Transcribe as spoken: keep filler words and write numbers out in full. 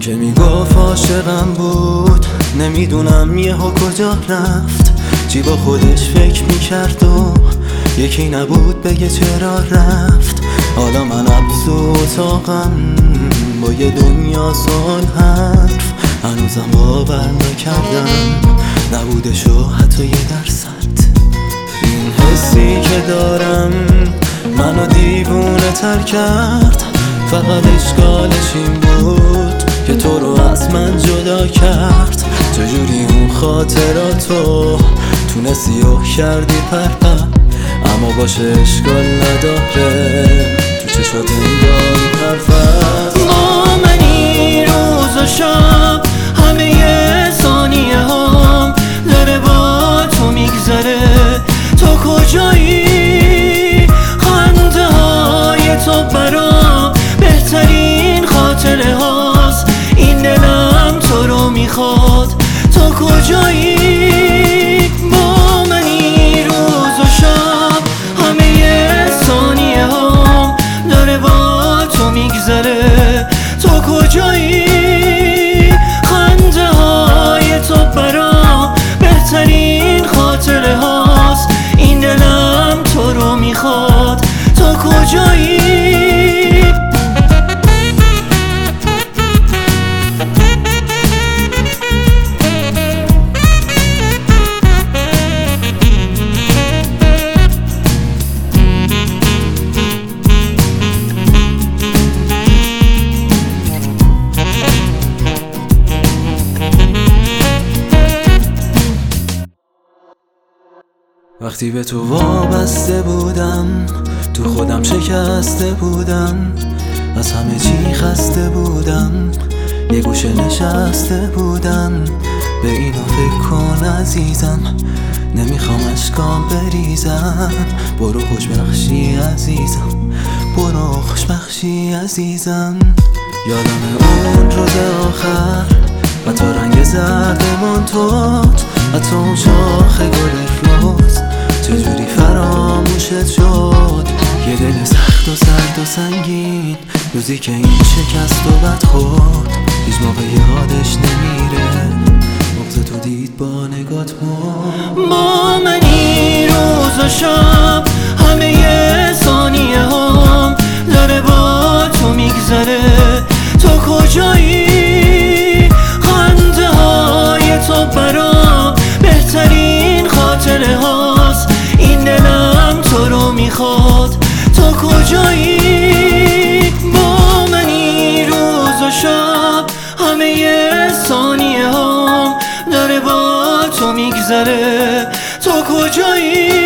که میگفت عاشقم بود، نمیدونم یهو کجا رفت. چی با خودش فکر میکرد و یکی نبود بگه چرا رفت. حالا من عبز و اتاقم با یه دنیا سوال حرف، هنوزم باور نکردم نبودشو حتی یه درصد. این حسی که دارم منو دیوونه تر کرد، فقط اشکالش این بود که تو رو از من جدا کرد. چجوری اون خاطراتو تونستی و کردی پرپر، اما باشه اشکال نداره، تو چشات انگار حرف هست. با منی روز و شب همه ی ثانیه هم داره با تو میگذره. تو کجایی؟ خنده های تو برام بهترین خاطره هاست. این دلم تو رو میخواد، تو کجایی؟ با منی روز و شب همه ی ثانیه هم داره با تو میگذره. تو کجایی؟ خنده های تو برام بهترین خاطره هاست. این دلم تو رو میخواد، تو کجایی؟ وقتی به تو وابسته بودم، تو خودم شکسته بودم، از همه چی خسته بودم، یه گوشه نشسته بودم. به اینو فکر کن عزیزم، نمیخوام اشکام بریزم. برو خوشبخشی عزیزم، برو خوشبخشی عزیزم. یادم اون روز آخر و تو رنگ زرد مانتوت، حتی اون شاخ گل روز چجوری فراموشت شد. یه دل سخت و سرد و سنگین، روزی که این شکست و بد خورد، هیچ موقع یادش نمیره، بغض تو دید با نگات مرد. با منی روز و شب همه ی ثانیه هم داره با تو میگذره. تو کجایی؟ خنده های تو برام بهترین خاطره هاست. این دلم تو رو میخواد، تو کجایی؟ با منی روز و شب همه ی ثانیه هم داره با تو میگذره. تو کجایی؟